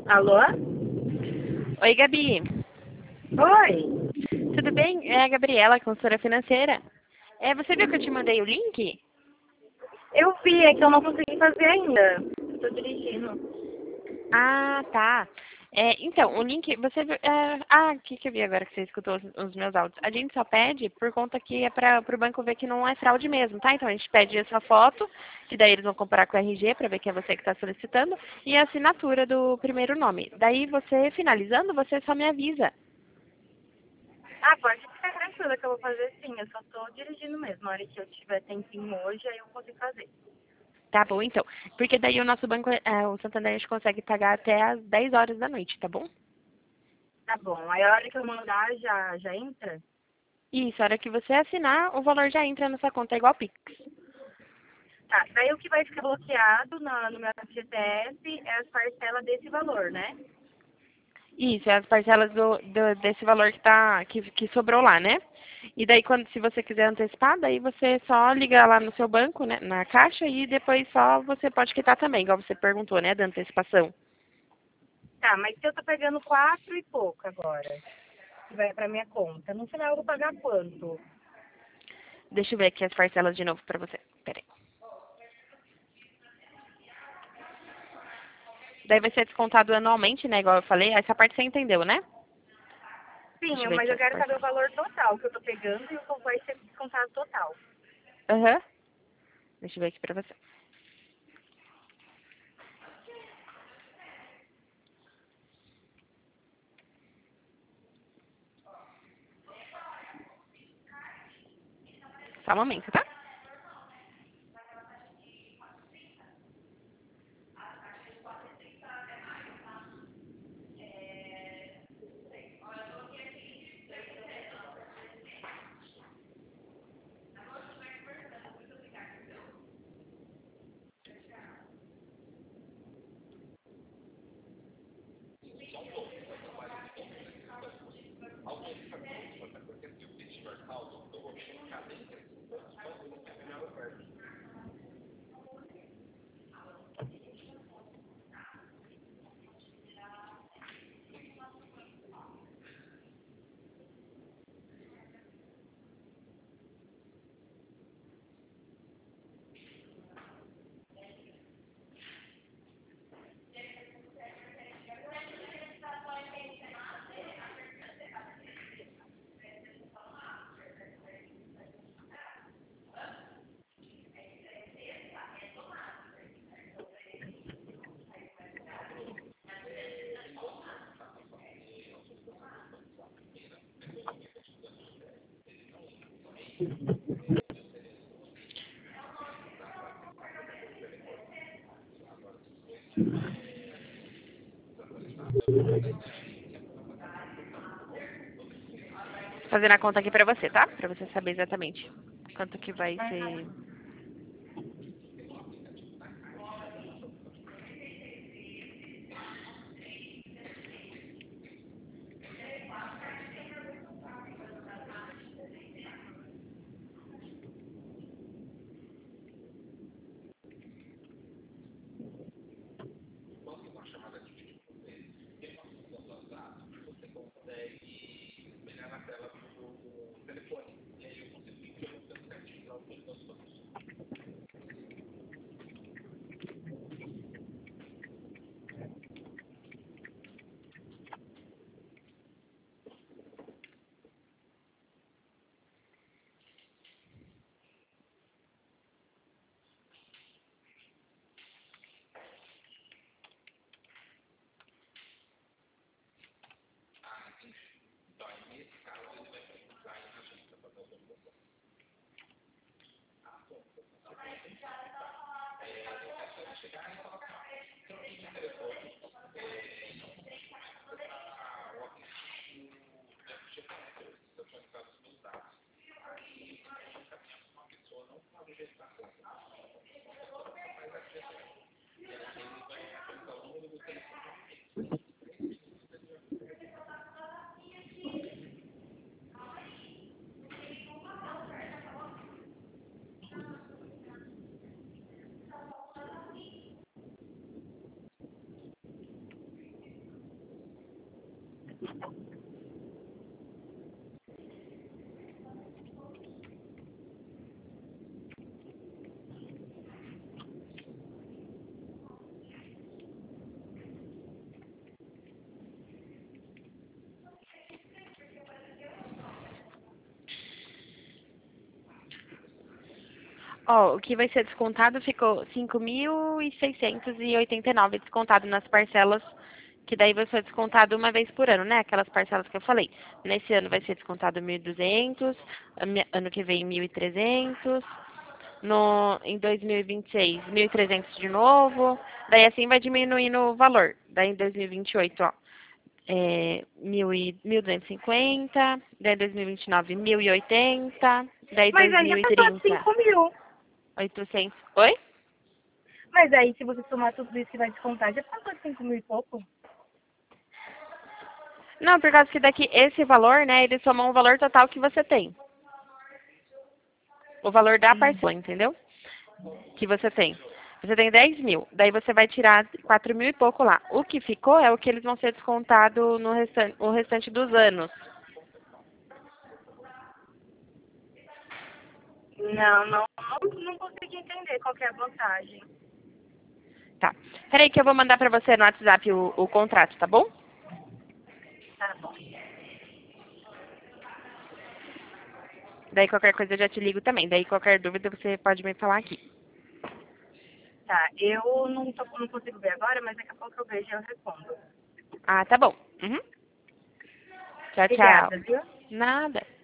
Alô? Oi, Gabi. Oi. Tudo bem? É a Gabriela, consultora financeira. Você viu que eu te mandei o link? Eu vi, é que eu não consegui fazer ainda. Estou dirigindo. Ah, tá. Então, o link, você viu... o que eu vi agora que você escutou os meus áudios? A gente só pede por conta que é para o banco ver que não é fraude mesmo, tá? Então, a gente pede essa foto, que daí eles vão comparar com o RG para ver que é você que está solicitando, e a assinatura do primeiro nome. Daí, você, finalizando, você só me avisa. Ah, pode ficar tranquila que eu vou fazer sim. Eu só estou dirigindo mesmo. Na hora que eu tiver tempinho hoje, aí eu consigo fazer. Tá bom, então. Porque daí o nosso banco, o Santander, a gente consegue pagar até às 10 horas da noite, tá bom? Tá bom. Aí a hora que eu mandar já entra? Isso, a hora que você assinar, o valor já entra na sua conta, é igual Pix. Tá. Daí o que vai ficar bloqueado no meu FGTS é as parcelas desse valor, né? Isso, é as parcelas desse valor que sobrou lá, né? E daí, se você quiser antecipar, daí você só liga lá no seu banco, né, na caixa, e depois só você pode quitar também, igual você perguntou, né, da antecipação. Tá, mas se eu tô pegando 4 e pouco agora, que vai pra minha conta, no final eu vou pagar quanto? Deixa eu ver aqui as parcelas de novo pra você. Peraí. Daí vai ser descontado anualmente, né, igual eu falei. Essa parte você entendeu, né? Deixa Sim, eu ver mas aqui eu as quero saber o parcelas. valor total que eu tô pegando e o qual vai ser descontado total. Aham. Deixa eu ver aqui pra você. Só um momento, tá? Fazendo a conta aqui pra você, tá? Pra você saber exatamente quanto que vai ser. Uhum. Ó, o que vai ser descontado ficou 5.689 descontado nas parcelas, que daí vai ser descontado uma vez por ano, né? Aquelas parcelas que eu falei. Nesse ano vai ser descontado 1.200, ano que vem 1.300, em 2026 1.300 de novo, daí assim vai diminuindo o valor. Daí em 2028, ó, 1.250, daí 2029 1.080, daí Mas aí já passou de 2030 5 mil. 800. Oi? Mas aí, se você somar tudo isso que vai descontar, já passou de 5 mil e pouco. Não, por causa que daqui esse valor, né, eles somam o valor total que você tem. O valor da parcela, entendeu? Que você tem. Você tem 10 mil, daí você vai tirar 4 mil e pouco lá. O que ficou é o que eles vão ser descontado no restante, o restante dos anos. Não consegui entender qual que é a vantagem. Tá. Peraí que eu vou mandar pra você no WhatsApp o contrato, tá bom? Tá bom. Daí qualquer coisa eu já te ligo também. Daí qualquer dúvida você pode me falar aqui. Tá, eu não consigo ver agora, mas daqui a pouco eu vejo e eu respondo. Ah, tá bom. Uhum. Tchau, tchau. Obrigada, viu? Nada.